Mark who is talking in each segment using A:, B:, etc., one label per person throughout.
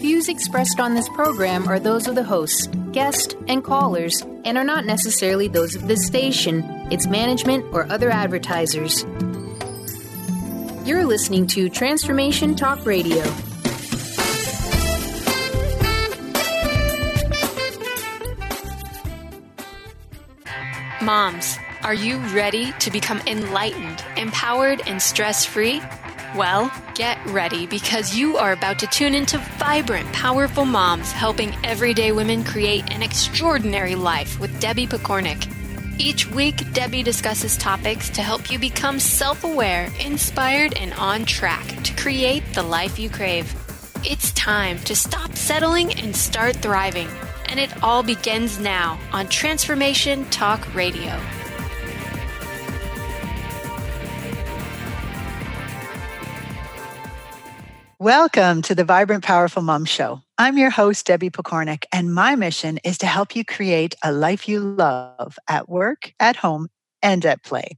A: Views expressed on this program are those of the hosts, guests, and callers, and are not necessarily those of this station, its management, or other advertisers. You're listening to Transformation Talk Radio.
B: Moms, are you ready to become enlightened, empowered, and stress-free? Well, get ready because you are about to tune into vibrant, powerful moms helping everyday women create an extraordinary life with Debbie Pokornik. Each week, Debbie discusses topics to help you become self-aware, inspired, and on track to create the life you crave. It's time to stop settling and start thriving. And it all begins now on Transformation Talk Radio.
C: Welcome to the Vibrant Powerful Mom Show. I'm your host, Debbie Pokornik, and my mission is to help you create a life you love at work, at home, and at play.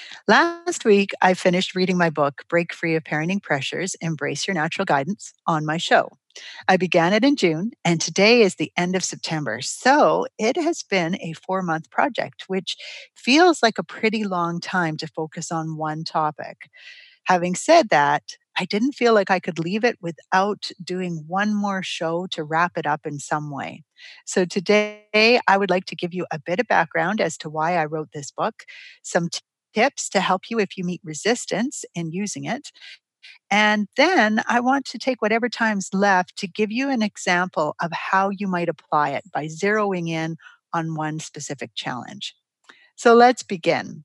C: Last week, I finished reading my book, Break Free of Parenting Pressures, Embrace Your Natural Guidance, on my show. I began it in June, and today is the end of September. So it has been a 4-month project, which feels like a pretty long time to focus on one topic. Having said that, I didn't feel like I could leave it without doing one more show to wrap it up in some way. So today, I would like to give you a bit of background as to why I wrote this book, some tips to help you if you meet resistance in using it. And then I want to take whatever time's left to give you an example of how you might apply it by zeroing in on one specific challenge. So let's begin.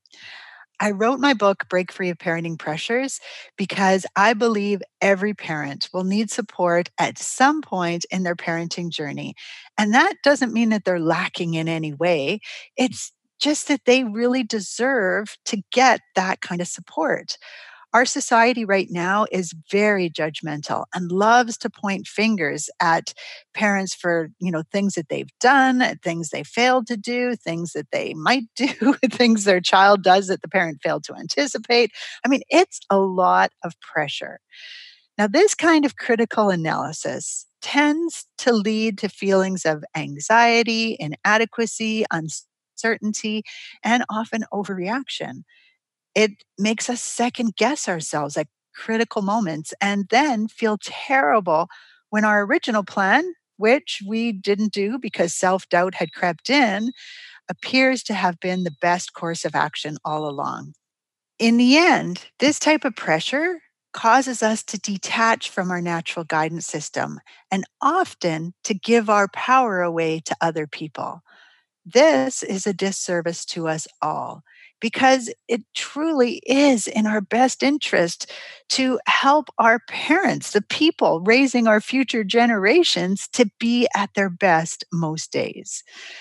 C: I wrote my book, Break Free of Parenting Pressures, because I believe every parent will need support at some point in their parenting journey. And that doesn't mean that they're lacking in any way. It's just that they really deserve to get that kind of support. Our society right now is very judgmental and loves to point fingers at parents for, things that they've done, things they failed to do, things that they might do, things their child does that the parent failed to anticipate. I mean, it's a lot of pressure. Now, this kind of critical analysis tends to lead to feelings of anxiety, inadequacy, uncertainty, and often overreaction. It makes us second guess ourselves at critical moments and then feel terrible when our original plan, which we didn't do because self-doubt had crept in, appears to have been the best course of action all along. In the end, this type of pressure causes us to detach from our natural guidance system and often to give our power away to other people. This is a disservice to us all because it truly is in our best interest to help our parents, the people raising our future generations, to be at their best most days.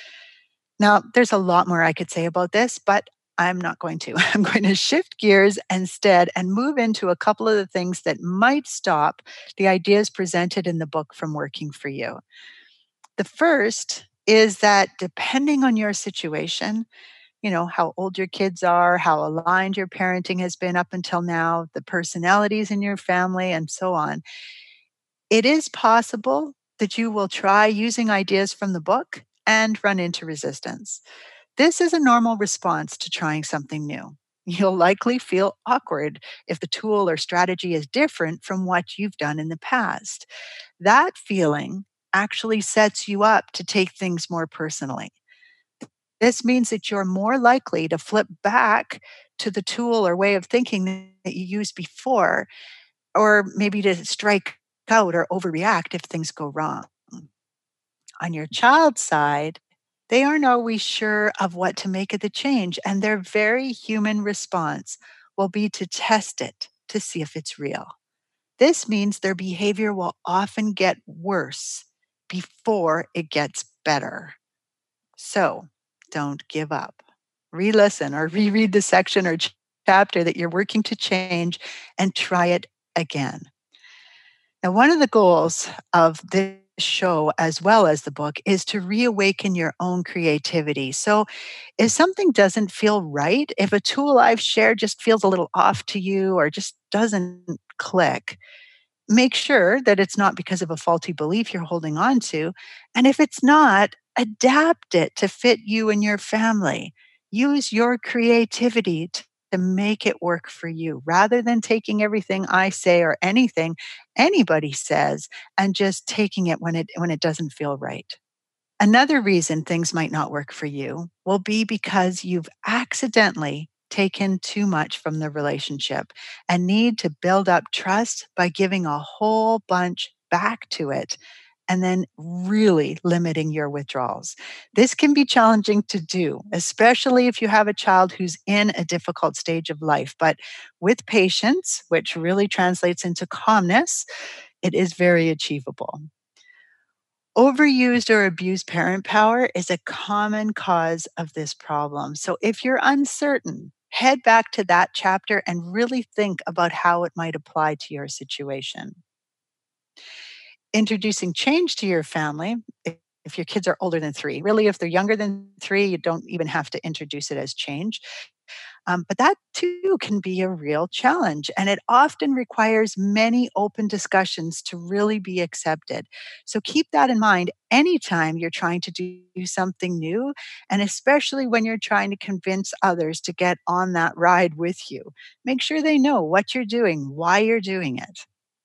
C: Now, there's a lot more I could say about this, but I'm not going to. I'm going to shift gears instead and move into a couple of the things that might stop the ideas presented in the book from working for you. The first is that depending on your situation, how old your kids are, how aligned your parenting has been up until now, the personalities in your family, and so on, it is possible that you will try using ideas from the book and run into resistance. This is a normal response to trying something new. You'll likely feel awkward if the tool or strategy is different from what you've done in the past. That feeling actually sets you up to take things more personally. This means that you're more likely to flip back to the tool or way of thinking that you used before, or maybe to strike out or overreact if things go wrong. On your child's side, they aren't always sure of what to make of the change, and their very human response will be to test it to see if it's real. This means their behavior will often get worse before it gets better. So don't give up. Re-listen or reread the section or chapter that you're working to change and try it again. Now, one of the goals of this show, as well as the book, is to reawaken your own creativity. So if something doesn't feel right, if a tool I've shared just feels a little off to you or just doesn't click, Make sure that it's not because of a faulty belief you're holding on to. And if it's not, adapt it to fit you and your family. Use your creativity to make it work for you rather than taking everything I say or anything anybody says and just taking it when it doesn't feel right. Another reason things might not work for you will be because you've accidentally taken too much from the relationship and need to build up trust by giving a whole bunch back to it and then really limiting your withdrawals. This can be challenging to do, especially if you have a child who's in a difficult stage of life. But with patience, which really translates into calmness, it is very achievable. Overused or abused parent power is a common cause of this problem. So if you're uncertain, head back to that chapter and really think about how it might apply to your situation. Introducing change to your family, if your kids are older than 3, really, if they're younger than 3, you don't even have to introduce it as change. But that too can be a real challenge, and it often requires many open discussions to really be accepted. So keep that in mind anytime you're trying to do something new, and especially when you're trying to convince others to get on that ride with you. Make sure they know what you're doing, why you're doing it.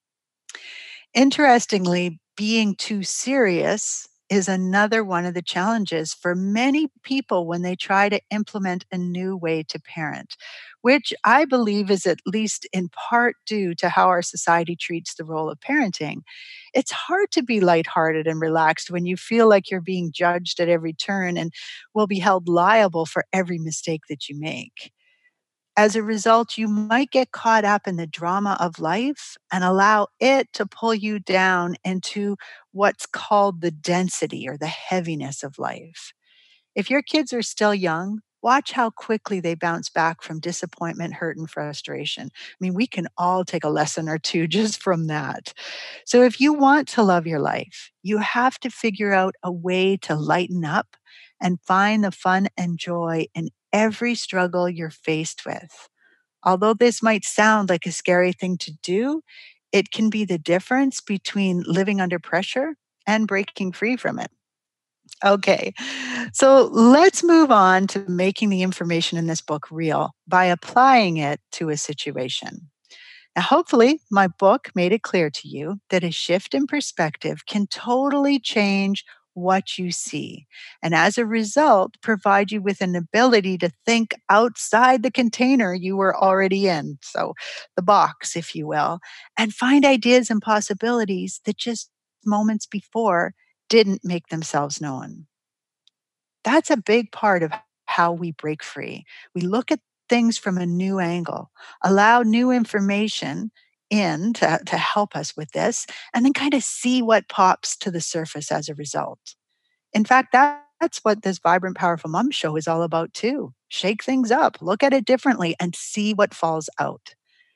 C: Interestingly, being too serious is another one of the challenges for many people when they try to implement a new way to parent, which I believe is at least in part due to how our society treats the role of parenting. It's hard to be lighthearted and relaxed when you feel like you're being judged at every turn and will be held liable for every mistake that you make. As a result, you might get caught up in the drama of life and allow it to pull you down into what's called the density or the heaviness of life. If your kids are still young, watch how quickly they bounce back from disappointment, hurt, and frustration. I mean, we can all take a lesson or two just from that. So, if you want to love your life, you have to figure out a way to lighten up and find the fun and joy in every struggle you're faced with. Although this might sound like a scary thing to do, it can be the difference between living under pressure and breaking free from it. Okay, so let's move on to making the information in this book real by applying it to a situation. Now, hopefully, my book made it clear to you that a shift in perspective can totally change what you see. And as a result, provide you with an ability to think outside the container you were already in. So, the box, if you will, and find ideas and possibilities that just moments before didn't make themselves known. That's a big part of how we break free. We look at things from a new angle, allow new information in to help us with this, and then kind of see what pops to the surface as a result. In fact, that's what this Vibrant Powerful Mom show is all about too. Shake things up, look at it differently, and see what falls out.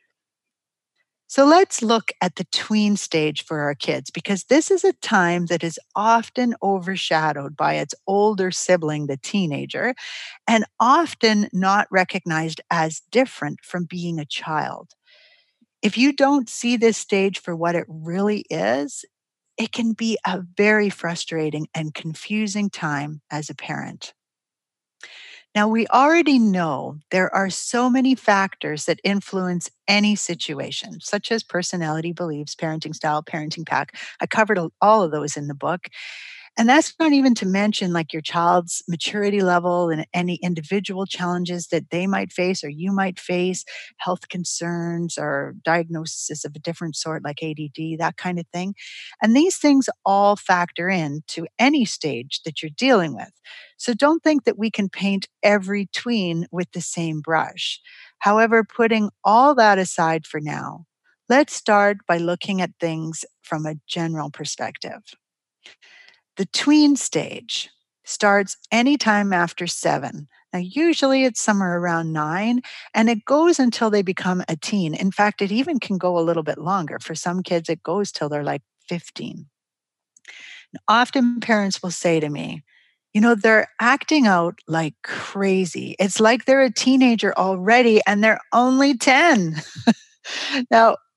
C: So let's look at the tween stage for our kids because this is a time that is often overshadowed by its older sibling, the teenager, and often not recognized as different from being a child. If you don't see this stage for what it really is, it can be a very frustrating and confusing time as a parent. Now, we already know there are so many factors that influence any situation, such as personality, beliefs, parenting style, parenting pack. I covered all of those in the book. And that's not even to mention like your child's maturity level and any individual challenges that they might face or you might face, health concerns or diagnoses of a different sort like ADD, that kind of thing. And these things all factor in to any stage that you're dealing with. So don't think that we can paint every tween with the same brush. However, putting all that aside for now, let's start by looking at things from a general perspective. The tween stage starts anytime after 7. Now, usually it's somewhere around 9, and it goes until they become a teen. In fact, it even can go a little bit longer. For some kids, it goes till they're like 15. And often parents will say to me, they're acting out like crazy. It's like they're a teenager already and they're only 10. Now,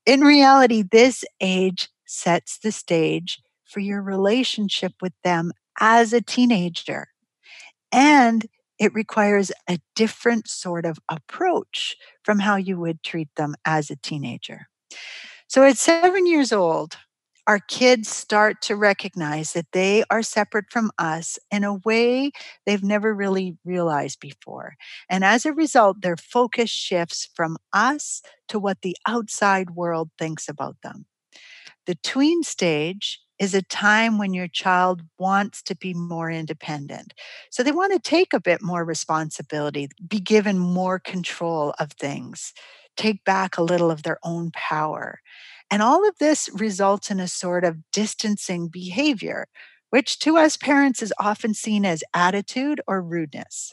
C: In reality, this age sets the stage for your relationship with them as a teenager. And it requires a different sort of approach from how you would treat them as a teenager. So at 7 years old, our kids start to recognize that they are separate from us in a way they've never really realized before. And as a result, their focus shifts from us to what the outside world thinks about them. The tween stage is a time when your child wants to be more independent. So they want to take a bit more responsibility, be given more control of things, take back a little of their own power. And all of this results in a sort of distancing behavior, which to us parents is often seen as attitude or rudeness.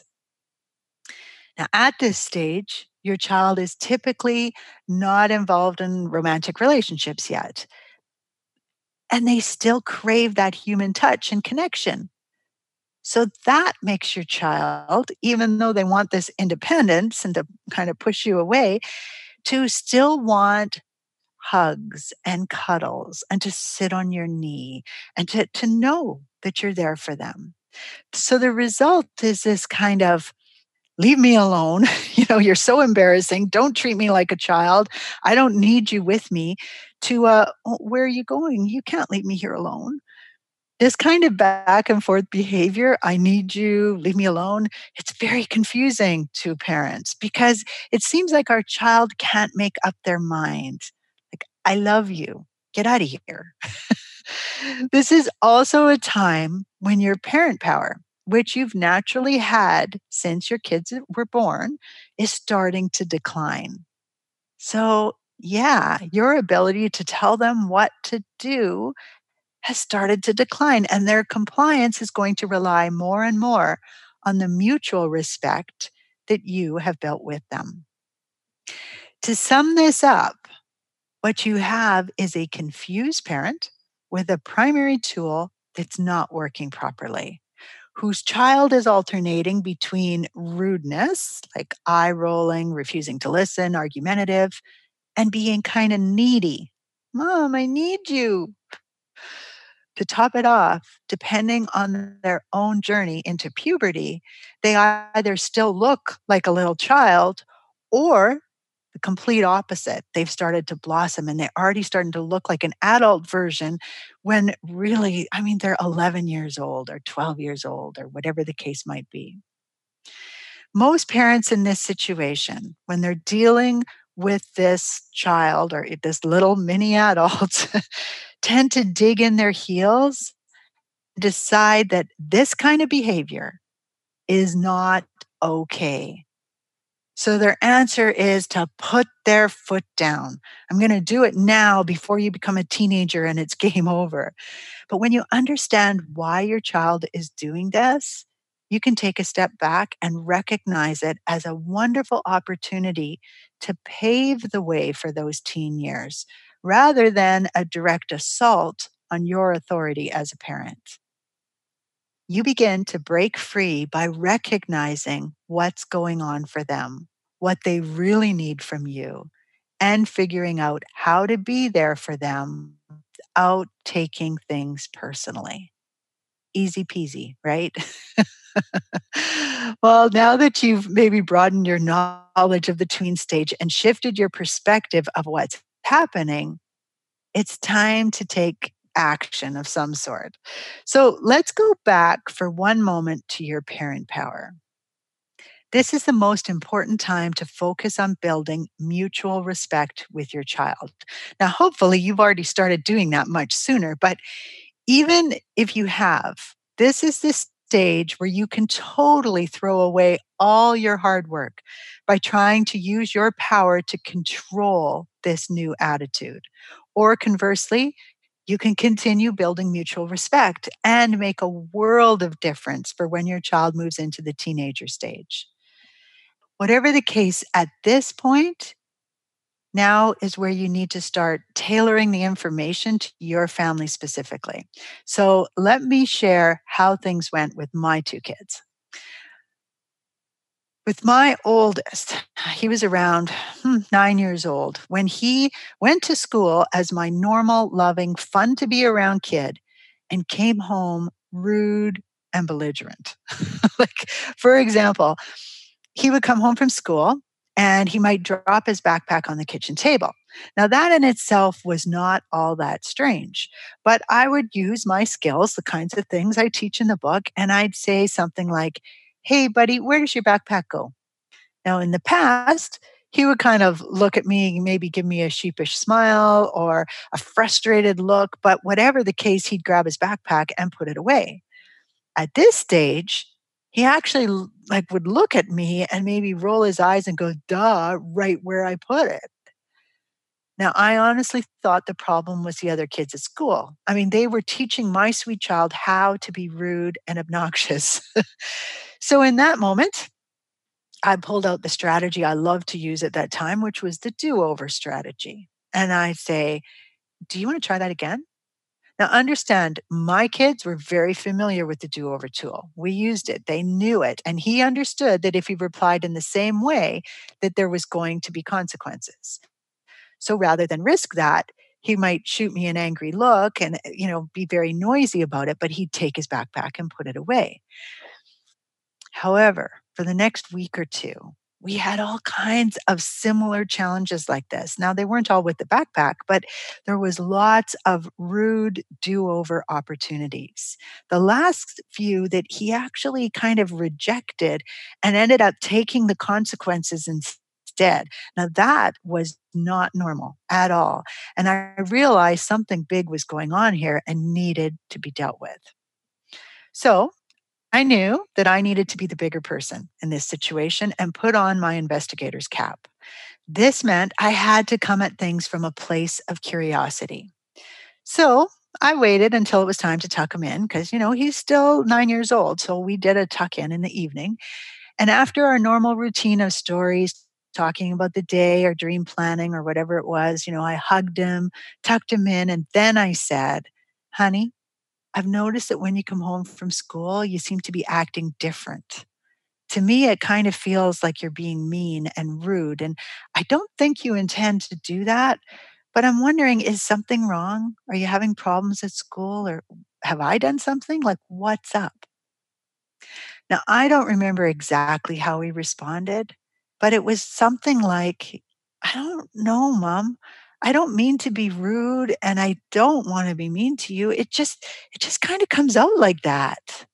C: Now, at this stage, your child is typically not involved in romantic relationships yet, and they still crave that human touch and connection. So that makes your child, even though they want this independence and to kind of push you away, to still want hugs and cuddles and to sit on your knee and to know that you're there for them. So the result is this kind of leave me alone. You're so embarrassing. Don't treat me like a child. I don't need you with me to, "Oh, where are you going? You can't leave me here alone." This kind of back and forth behavior, I need you, leave me alone, it's very confusing to parents because it seems like our child can't make up their mind. Like, I love you, get out of here. This is also a time when your parent power, which you've naturally had since your kids were born, is starting to decline. So, yeah, your ability to tell them what to do has started to decline, and their compliance is going to rely more and more on the mutual respect that you have built with them. To sum this up, what you have is a confused parent with a primary tool that's not working properly, whose child is alternating between rudeness, like eye rolling, refusing to listen, argumentative, and being kind of needy. Mom, I need you. To top it off, depending on their own journey into puberty, they either still look like a little child or the complete opposite. They've started to blossom and they're already starting to look like an adult version when really, they're 11 years old or 12 years old or whatever the case might be. Most parents in this situation, when they're dealing with this child or this little mini adult, tend to dig in their heels, decide that this kind of behavior is not okay. So their answer is to put their foot down. I'm going to do it now before you become a teenager and it's game over. But when you understand why your child is doing this, you can take a step back and recognize it as a wonderful opportunity to pave the way for those teen years rather than a direct assault on your authority as a parent. You begin to break free by recognizing what's going on for them, what they really need from you, and figuring out how to be there for them without taking things personally. Easy peasy, right? Well, now that you've maybe broadened your knowledge of the tween stage and shifted your perspective of what's happening, it's time to take action of some sort. So let's go back for one moment to your parent power. This is the most important time to focus on building mutual respect with your child. Now, hopefully, you've already started doing that much sooner, but even if you have, this is the stage where you can totally throw away all your hard work by trying to use your power to control this new attitude. Or conversely, you can continue building mutual respect and make a world of difference for when your child moves into the teenager stage. Whatever the case at this point, now is where you need to start tailoring the information to your family specifically. So let me share how things went with my two kids. With my oldest, he was around 9 years old when he went to school as my normal, loving, fun to be around kid and came home rude and belligerent. Like, for example, he would come home from school and he might drop his backpack on the kitchen table. Now, that in itself was not all that strange, but I would use my skills, the kinds of things I teach in the book, and I'd say something like, "Hey, buddy, where does your backpack go?" Now, in the past, he would kind of look at me, maybe give me a sheepish smile or a frustrated look, but whatever the case, he'd grab his backpack and put it away. At this stage, he actually like would look at me and maybe roll his eyes and go, "Duh," right where I put it. Now, I honestly thought the problem was the other kids at school. I mean, they were teaching my sweet child how to be rude and obnoxious. So in that moment, I pulled out the strategy I loved to use at that time, which was the do over strategy. And I say, "Do you want to try that again?" Now, understand, my kids were very familiar with the do over tool. We used it, they knew it. And he understood that if he replied in the same way, that there was going to be consequences. So rather than risk that, he might shoot me an angry look and be very noisy about it, but he'd take his backpack and put it away. However, for the next week or two, we had all kinds of similar challenges like this. Now, they weren't all with the backpack, but there was lots of rude do-over opportunities. The last few that he actually kind of rejected and ended up taking the consequences instead. Now, that was not normal at all. And I realized something big was going on here and needed to be dealt with. So I knew that I needed to be the bigger person in this situation and put on my investigator's cap. This meant I had to come at things from a place of curiosity. So I waited until it was time to tuck him in because, he's still 9 years old. So we did a tuck in the evening. And after our normal routine of stories, talking about the day or dream planning or whatever it was, I hugged him, tucked him in, and then I said, "Honey, I've noticed that when you come home from school, you seem to be acting different. To me, it kind of feels like you're being mean and rude. And I don't think you intend to do that. But I'm wondering, is something wrong? Are you having problems at school? Or have I done something? Like, what's up?" Now, I don't remember exactly how he responded, but it was something like, "I don't know, Mom. I don't mean to be rude and I don't want to be mean to you. It just kind of comes out like that."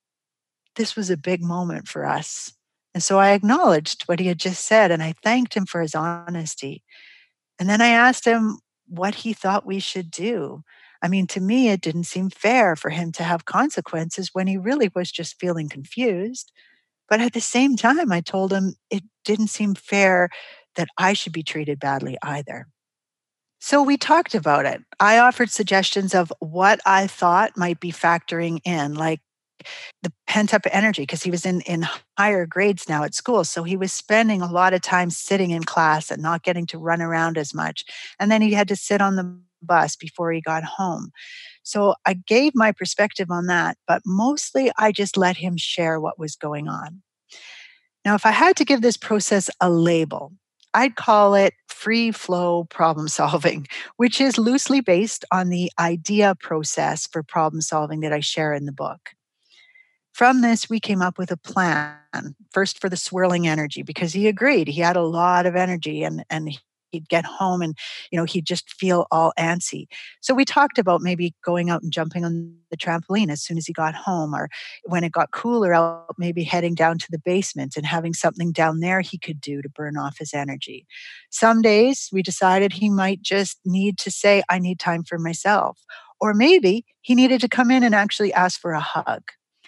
C: This was a big moment for us. And so I acknowledged what he had just said and I thanked him for his honesty. And then I asked him what he thought we should do. I mean, to me, it didn't seem fair for him to have consequences when he really was just feeling confused. But at the same time, I told him it didn't seem fair that I should be treated badly either. So we talked about it. I offered suggestions of what I thought might be factoring in, like the pent up energy, because he was in higher grades now at school. So he was spending a lot of time sitting in class and not getting to run around as much. And then he had to sit on the bus before he got home. So I gave my perspective on that, but mostly I just let him share what was going on. Now, if I had to give this process a label, I'd call it free flow problem solving, which is loosely based on the idea process for problem solving that I share in the book. From this, we came up with a plan, first for the swirling energy, because he agreed. He had a lot of energy and he'd get home and he'd just feel all antsy. So we talked about maybe going out and jumping on the trampoline as soon as he got home, or when it got cooler out, maybe heading down to the basement and having something down there he could do to burn off his energy. Some days we decided he might just need to say, "I need time for myself." Or maybe he needed to come in and actually ask for a hug.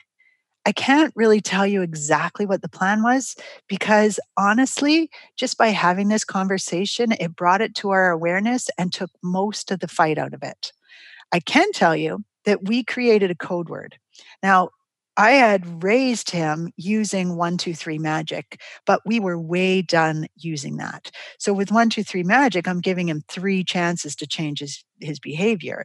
C: I can't really tell you exactly what the plan was because honestly, just by having this conversation, it brought it to our awareness and took most of the fight out of it. I can tell you that we created a code word. Now, I had raised him using 1, 2, 3 magic, but we were way done using that. So with 1, 2, 3 magic, I'm giving him 3 chances to change his behavior.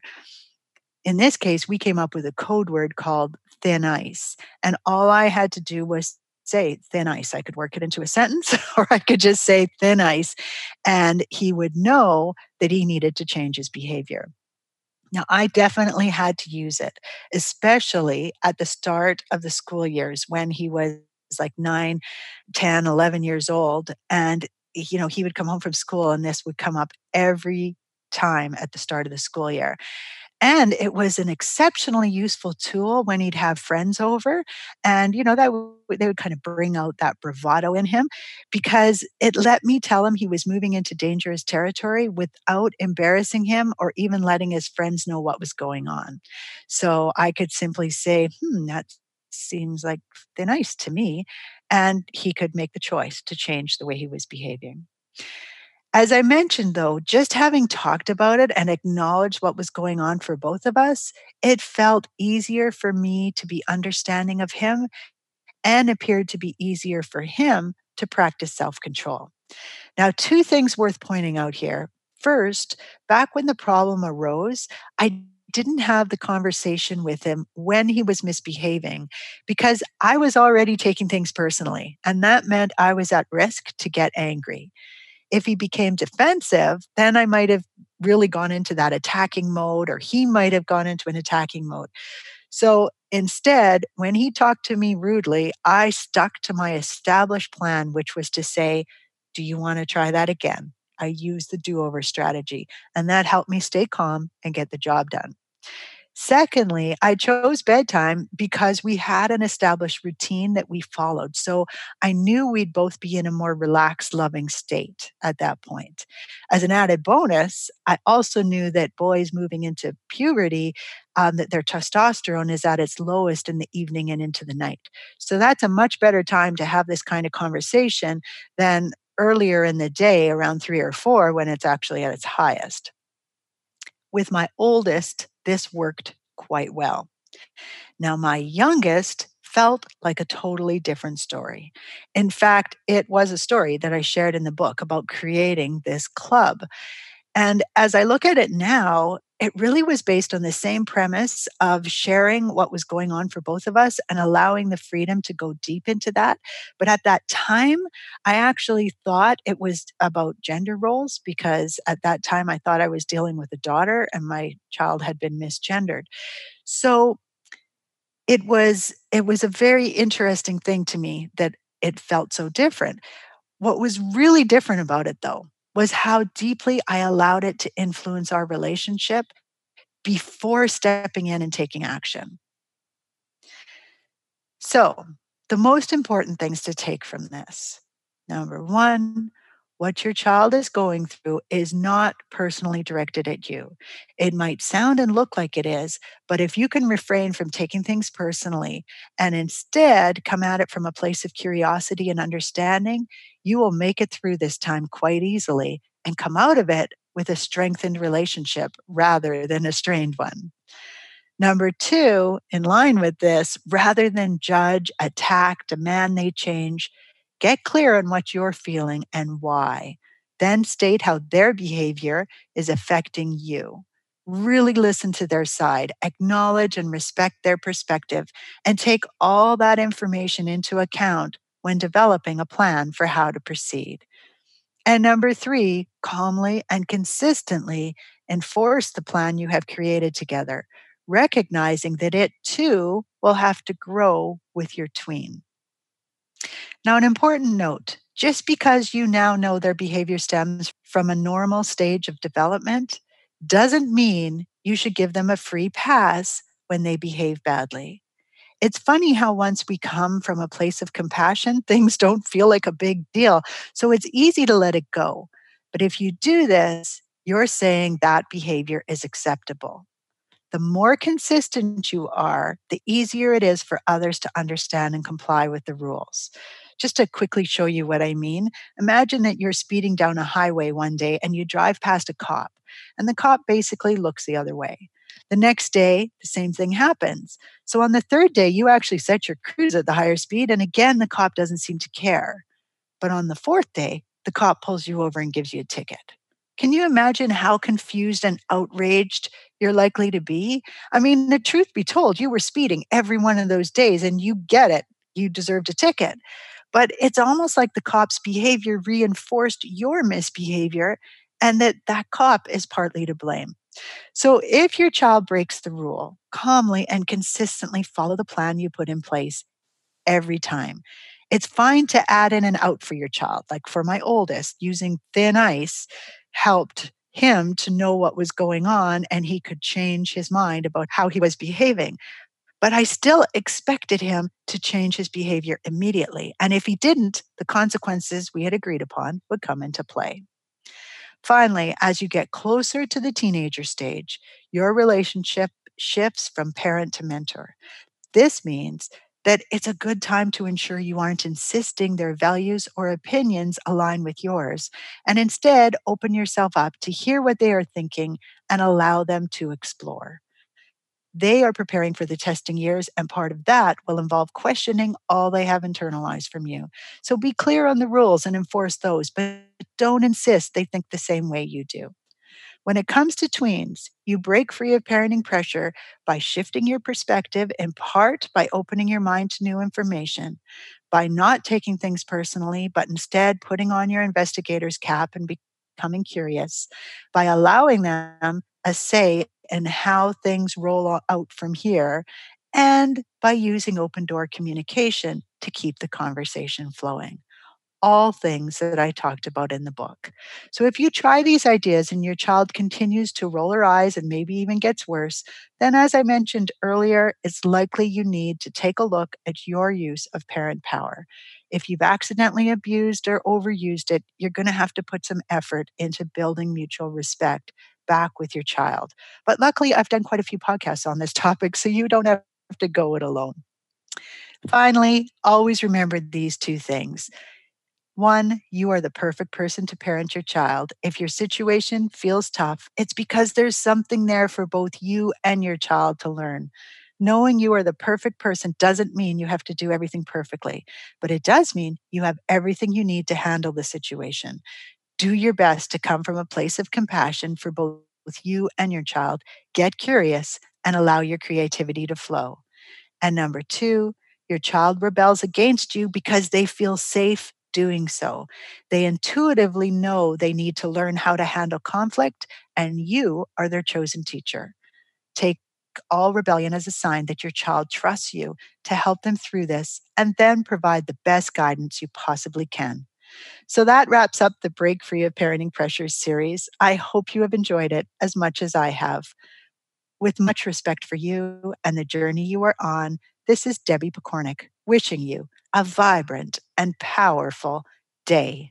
C: In this case, we came up with a code word called thin ice. And all I had to do was say thin ice. I could work it into a sentence or I could just say thin ice, and he would know that he needed to change his behavior. Now, I definitely had to use it, especially at the start of the school years when he was like 9, 10, 11 years old. And, he would come home from school and this would come up every time at the start of the school year. And it was an exceptionally useful tool when he'd have friends over. And, they would kind of bring out that bravado in him because it let me tell him he was moving into dangerous territory without embarrassing him or even letting his friends know what was going on. So I could simply say, that seems like they're nice to me. And he could make the choice to change the way he was behaving. As I mentioned, though, just having talked about it and acknowledged what was going on for both of us, it felt easier for me to be understanding of him and appeared to be easier for him to practice self control. Now, two things worth pointing out here. First, back when the problem arose, I didn't have the conversation with him when he was misbehaving because I was already taking things personally, and that meant I was at risk to get angry. If he became defensive, then I might have really gone into that attacking mode, or he might have gone into an attacking mode. So instead, when he talked to me rudely, I stuck to my established plan, which was to say, "Do you want to try that again?" I used the do over strategy, and that helped me stay calm and get the job done. Secondly, I chose bedtime because we had an established routine that we followed. So I knew we'd both be in a more relaxed, loving state at that point. As an added bonus, I also knew that boys moving into puberty, that their testosterone is at its lowest in the evening and into the night. So that's a much better time to have this kind of conversation than earlier in the day around 3 or 4 when it's actually at its highest. With my oldest, this worked quite well. Now, my youngest felt like a totally different story. In fact, it was a story that I shared in the book about creating this club. And as I look at it now, it really was based on the same premise of sharing what was going on for both of us and allowing the freedom to go deep into that. But at that time, I actually thought it was about gender roles because at that time I thought I was dealing with a daughter and my child had been misgendered. So it was a very interesting thing to me that it felt so different. What was really different about it, though, was how deeply I allowed it to influence our relationship before stepping in and taking action. So, the most important things to take from this. Number one, what your child is going through is not personally directed at you. It might sound and look like it is, but if you can refrain from taking things personally and instead come at it from a place of curiosity and understanding, you will make it through this time quite easily and come out of it with a strengthened relationship rather than a strained one. Number two, in line with this, rather than judge, attack, demand they change, get clear on what you're feeling and why. Then state how their behavior is affecting you. Really listen to their side, acknowledge and respect their perspective, and take all that information into account when developing a plan for how to proceed. And number three, calmly and consistently enforce the plan you have created together, recognizing that it too will have to grow with your tween. Now, an important note, just because you now know their behavior stems from a normal stage of development doesn't mean you should give them a free pass when they behave badly. It's funny how once we come from a place of compassion, things don't feel like a big deal. So it's easy to let it go. But if you do this, you're saying that behavior is acceptable. The more consistent you are, the easier it is for others to understand and comply with the rules. Just to quickly show you what I mean, imagine that you're speeding down a highway one day and you drive past a cop, and the cop basically looks the other way. The next day, the same thing happens. So on the third day, you actually set your cruise at the higher speed, and again, the cop doesn't seem to care. But on the fourth day, the cop pulls you over and gives you a ticket. Can you imagine how confused and outraged you're likely to be? I mean, the truth be told, you were speeding every one of those days and you get it. you deserved a ticket. But it's almost like the cop's behavior reinforced your misbehavior and that cop is partly to blame. So if your child breaks the rule, calmly and consistently follow the plan you put in place every time. It's fine to add in and out for your child. Like for my oldest, using thin ice helped him to know what was going on and he could change his mind about how he was behaving. But I still expected him to change his behavior immediately. And if he didn't, the consequences we had agreed upon would come into play. Finally, as you get closer to the teenager stage, your relationship shifts from parent to mentor. This means that it's a good time to ensure you aren't insisting their values or opinions align with yours, and instead open yourself up to hear what they are thinking and allow them to explore. They are preparing for the testing years, and part of that will involve questioning all they have internalized from you. So be clear on the rules and enforce those, but don't insist they think the same way you do. When it comes to tweens, you break free of parenting pressure by shifting your perspective, in part by opening your mind to new information, by not taking things personally, but instead putting on your investigator's cap and becoming curious, by allowing them a say in how things roll out from here, and by using open door communication to keep the conversation flowing. All things that I talked about in the book. So if you try these ideas and your child continues to roll her eyes and maybe even gets worse, then as I mentioned earlier, it's likely you need to take a look at your use of parent power. If you've accidentally abused or overused it, you're going to have to put some effort into building mutual respect back with your child. But luckily, I've done quite a few podcasts on this topic, so you don't have to go it alone. Finally, always remember these two things. One, you are the perfect person to parent your child. If your situation feels tough, it's because there's something there for both you and your child to learn. Knowing you are the perfect person doesn't mean you have to do everything perfectly, but it does mean you have everything you need to handle the situation. Do your best to come from a place of compassion for both you and your child. Get curious and allow your creativity to flow. And number two, your child rebels against you because they feel safe doing so. They intuitively know they need to learn how to handle conflict, and you are their chosen teacher. Take all rebellion as a sign that your child trusts you to help them through this, and then provide the best guidance you possibly can. So that wraps up the Break Free of Parenting Pressures series. I hope you have enjoyed it as much as I have. With much respect for you and the journey you are on, this is Debbie Pokornik, wishing you a vibrant and powerful day.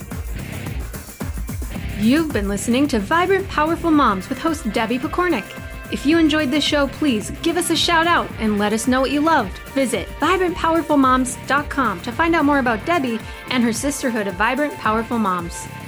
B: You've been listening to Vibrant Powerful Moms with host Debbie Pokornik. If you enjoyed this show, please give us a shout out and let us know what you loved. Visit vibrantpowerfulmoms.com to find out more about Debbie and her sisterhood of Vibrant Powerful Moms.